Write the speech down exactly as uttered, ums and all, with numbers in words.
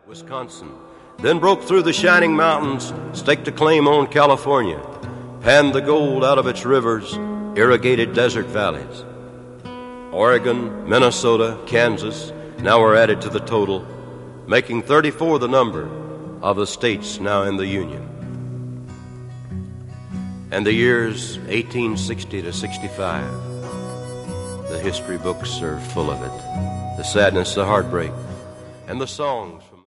Wisconsin, then broke through the shining mountains, staked a claim on California, panned the gold out of its rivers, irrigated desert valleys. Oregon, Minnesota, Kansas now are added to the total, making thirty-four the number of the states now in the Union. And the years eighteen sixty to sixty-five, the history books are full of it. The sadness, the heartbreak, and the songs